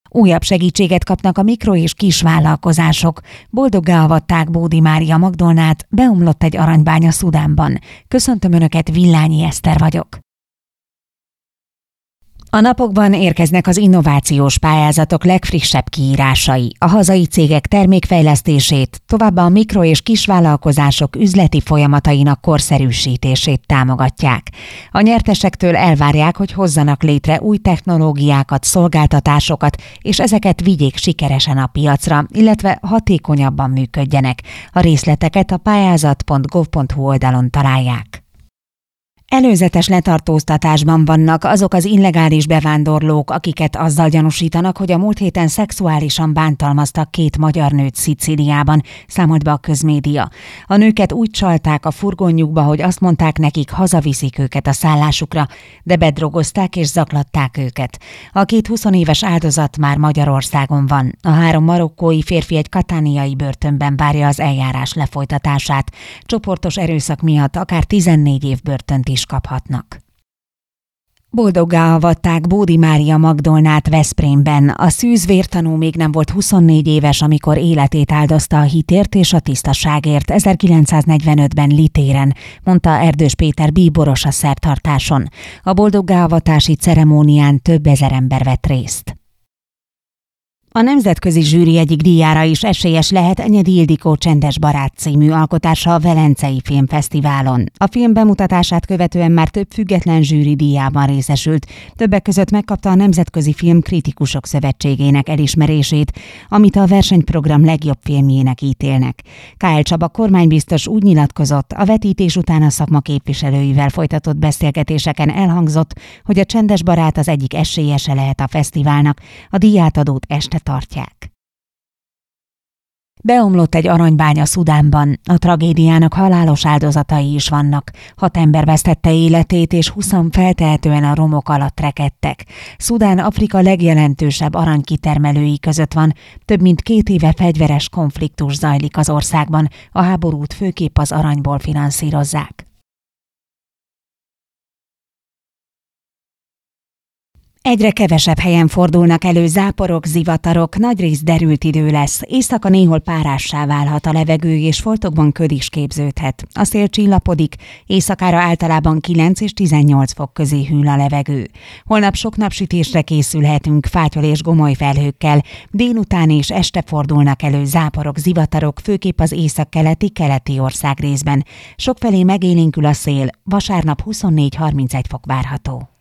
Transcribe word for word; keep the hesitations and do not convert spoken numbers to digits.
Újabb segítséget kapnak a mikro- és kisvállalkozások. Boldoggá avatták Bódi Mária Magdolnát, beomlott egy aranybánya Szudánban. Köszöntöm Önöket, Villányi Eszter vagyok. A napokban érkeznek az innovációs pályázatok legfrissebb kiírásai. A hazai cégek termékfejlesztését, továbbá a mikro- és kisvállalkozások üzleti folyamatainak korszerűsítését támogatják. A nyertesektől elvárják, hogy hozzanak létre új technológiákat, szolgáltatásokat, és ezeket vigyék sikeresen a piacra, illetve hatékonyabban működjenek. A részleteket a pályázat pont gov pont hu oldalon találják. Előzetes letartóztatásban vannak azok az illegális bevándorlók, akiket azzal gyanúsítanak, hogy a múlt héten szexuálisan bántalmaztak két magyar nőt Szicíliában, számolt be a közmédia. A nőket úgy csalták a furgonjukba, hogy azt mondták nekik, hazaviszik őket a szállásukra, de bedrogozták és zaklatták őket. A két huszonéves áldozat már Magyarországon van. A három marokkói férfi egy katániai börtönben várja az eljárás lefolytatását. Csoportos erőszak miatt akár tizennégy év börtönt is kaphatnak. Boldoggá avatták Bódi Mária Magdolnát Veszprémben. A szűz-vértanú még nem volt huszonnégy éves, amikor életét áldozta a hitért és a tisztaságért ezerkilencszáznegyvenötben Litéren, mondta Erdős Péter bíboros a szertartáson. A boldoggá avatási ceremónián több ezer ember vett részt. A nemzetközi zsűri egyik díjára is esélyes lehet Enyedi Ildikó Csendes barát című alkotása a Velencei Filmfesztiválon. A film bemutatását követően már több független zsűri díjában részesült, többek között megkapta a Nemzetközi Film Kritikusok Szövetségének elismerését, amit a versenyprogram legjobb filmjének ítélnek. K L Csaba kormánybiztos úgy nyilatkozott, a vetítés után a szakma képviselőivel folytatott beszélgetéseken elhangzott, hogy a Csendes barát az egyik esélyese lehet a fesztiválnak, a díjátadót este tartják. Beomlott egy aranybánya Szudánban. A tragédiának halálos áldozatai is vannak. Hat ember vesztette életét, és húszan feltehetően a romok alatt rekedtek. Szudán Afrika legjelentősebb aranykitermelői között van. Több mint két éve fegyveres konfliktus zajlik az országban. A háborút főképp az aranyból finanszírozzák. Egyre kevesebb helyen fordulnak elő záporok, zivatarok, nagyrészt derült idő lesz. Éjszaka néhol párássá válhat a levegő, és foltokban köd is képződhet. A szél csillapodik, éjszakára általában kilenc és tizennyolc fok közé hűl a levegő. Holnap sok napsütésre készülhetünk fátyol és gomoly felhőkkel. Délután és este fordulnak elő záporok, zivatarok, főképp az északkeleti, keleti országrészben. Sokfelé megélénkül a szél, vasárnap huszonnégy-harmincegy fok várható.